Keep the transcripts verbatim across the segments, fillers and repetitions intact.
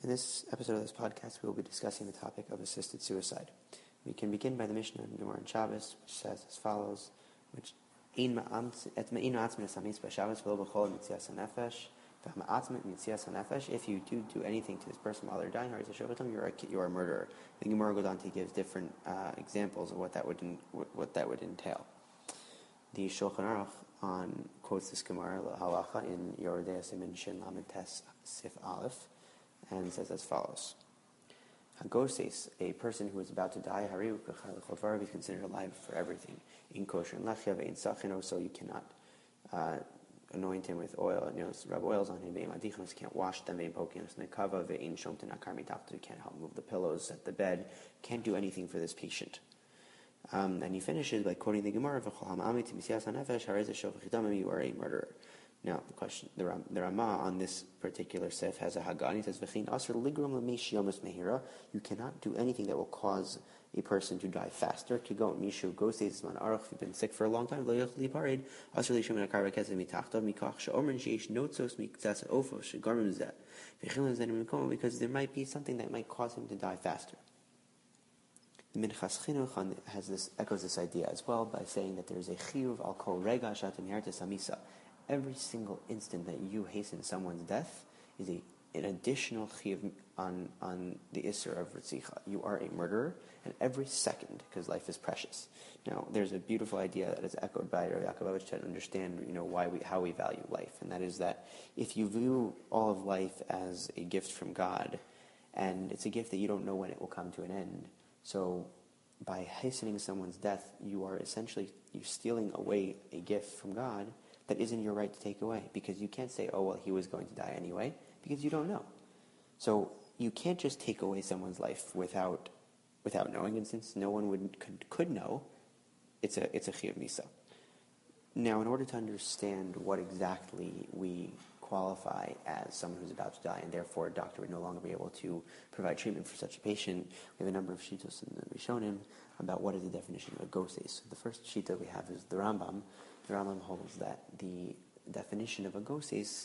In this episode of this podcast, we will be discussing the topic of assisted suicide. We can begin by the Mishnah in Gemara and Shabbos, which says as follows, which if you do do anything to this person while they're dying, you are a, you are a murderer. The Gemara goes on to give different uh, examples of what that would in, what that would entail. The Shulchan Aruch on quotes this Gemara halacha in Yoredei Simin Shin Lamed Tes Sif Aleph, and says as follows: Hagoses, a person who is about to die, Hariu is considered alive for everything. In kosher and lachia ve'in sachino, so you cannot uh, anoint him with oil, you know, rub oils on him. Ve'in madichnos, you can't wash them. Ve'in pokinos nekava ve'in shomten akar mitachto, you can't help move the pillows at the bed. Can't do anything for this patient. Um, and he finishes by quoting the Gemara, you are a murderer. Now, the question, the, Ram, the Ramah on this particular sif has a Hagan. He says, you cannot do anything that will cause a person to die faster. To go, Mishu goes, if you've been sick for a long time, because there might be something that might cause him to die faster. The Minchas Chinuch has this, echoes this idea as well by saying that there is a chiyuv al kol rega shatem yartes amisa. Every single instant that you hasten someone's death is a, an additional chiyuv on, on the isser of ritzicha. You are a murderer, and every second, because life is precious. Now, there's a beautiful idea that is echoed by Rav Yaakov to understand, you know, why we, how we value life, and that is that if you view all of life as a gift from God, and it's a gift that you don't know when it will come to an end, so by hastening someone's death, you are essentially you're stealing away a gift from God that isn't your right to take away, because you can't say, oh, well, he was going to die anyway, because you don't know. So you can't just take away someone's life without without knowing, and since no one would could, could know, it's a it's a chiyuv misa. Now, in order to understand what exactly we qualify as someone who's about to die, and therefore a doctor would no longer be able to provide treatment for such a patient, we have a number of shitos in the Rishonim about what is the definition of a goses. So the first shita we have is the Rambam. The Rambam holds that the definition of a goses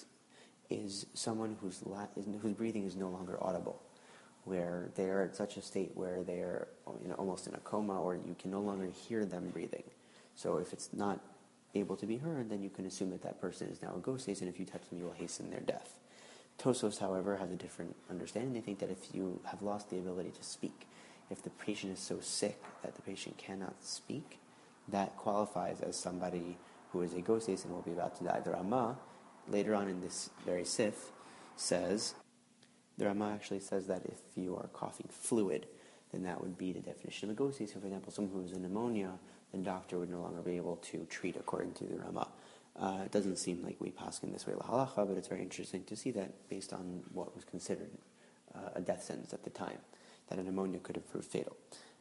is someone whose la- is, whose breathing is no longer audible, where they are at such a state where they are, you know, almost in a coma, or you can no longer hear them breathing. So if it's not able to be heard, then you can assume that that person is now a goses, and if you touch them, you will hasten their death. Tosos, however, has a different understanding. They think that if you have lost the ability to speak, if the patient is so sick that the patient cannot speak, that qualifies as somebody who is a goses and will be about to die. The Ramah, later on in this very sif, says, the Ramah actually says that if you are coughing fluid, then that would be the definition of a goses. So, for example, someone who has a pneumonia, the doctor would no longer be able to treat according to the Ramah. Uh, it doesn't seem like we paskin this way lahalacha, but it's very interesting to see that based on what was considered uh, a death sentence at the time, that a pneumonia could have proved fatal.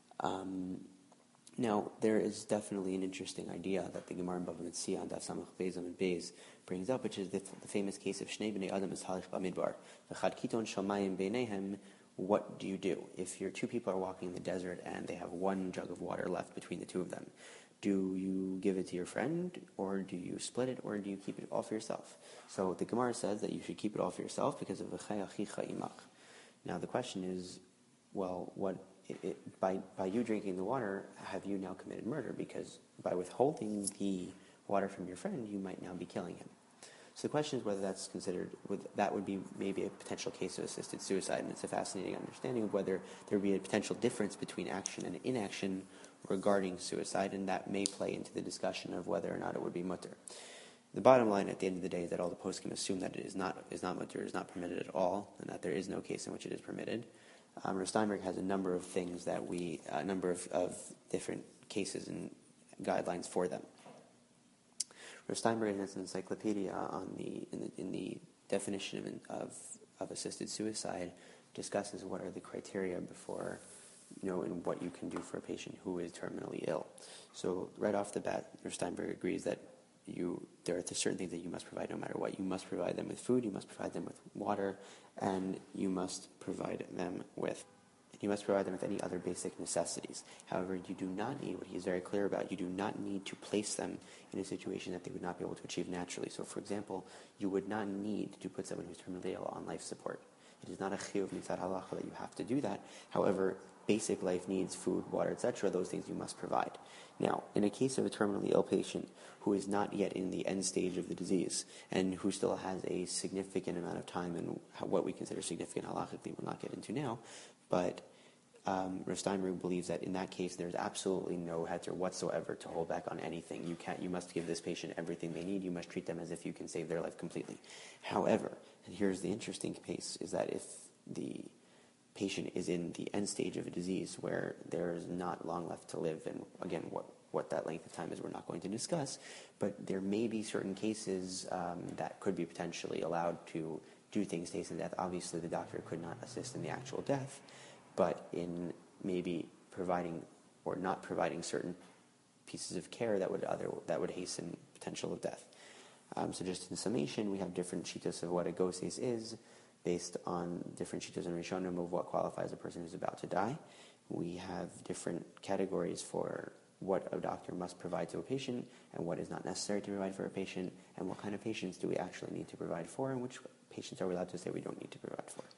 Um, now, there is definitely an interesting idea that the Gemara in Bava Metzia on Daf Samach Beis Amud Beis brings up, which is the, the famous case of Shnei Bnei Adam Mishalich Bamidbar, V'chad Kiton Shamayim Beinehem. What do you do if your two people are walking in the desert and they have one jug of water left between the two of them? Do you give it to your friend, or do you split it, or do you keep it all for yourself? So the Gemara says that you should keep it all for yourself because of v'chai achicha imach. Now the question is, well, what it, it, by by you drinking the water, have you now committed murder? Because by withholding the water from your friend, you might now be killing him. So the question is whether that's considered, that would be maybe a potential case of assisted suicide, and it's a fascinating understanding of whether there would be a potential difference between action and inaction regarding suicide, and that may play into the discussion of whether or not it would be mutter. The bottom line at the end of the day is that all the poskim assume that it is not is not mutter, is not permitted at all, and that there is no case in which it is permitted. Um, Rav Steinberg has a number of things that we, a number of, of different cases and guidelines for them. Rav Steinberg in his encyclopedia on the in the, in the definition of, of of assisted suicide discusses what are the criteria before, you know, and what you can do for a patient who is terminally ill. So right off the bat, Rav Steinberg agrees that you there are certain things that you must provide no matter what. You must provide them with food, you must provide them with water, and you must provide them with you must provide them with any other basic necessities. However, you do not need, what he is very clear about, you do not need to place them in a situation that they would not be able to achieve naturally. So, for example, you would not need to put someone who's terminally ill on life support. It is not a chiyuv mitzad halacha that you have to do that. However, basic life needs, food, water, et cetera, those things you must provide. Now, in a case of a terminally ill patient who is not yet in the end stage of the disease and who still has a significant amount of time and what we consider significant halachically, we'll not get into now, but um, Rav Steinberg believes that in that case there's absolutely no heter whatsoever to hold back on anything. You can't. You must give this patient everything they need. You must treat them as if you can save their life completely. However, and here's the interesting case, is that if the patient is in the end stage of a disease where there is not long left to live, and again, what, what that length of time is we're not going to discuss, but there may be certain cases um, that could be potentially allowed to do things to hasten death. Obviously, the doctor could not assist in the actual death, but in maybe providing or not providing certain pieces of care that would other that would hasten potential of death. Um, so just in summation, we have different shitas of what a goses is, based on different shitas and rishonim of what qualifies a person who's about to die. We have different categories for what a doctor must provide to a patient and what is not necessary to provide for a patient, and what kind of patients do we actually need to provide for, and which patients are we allowed to say we don't need to provide for.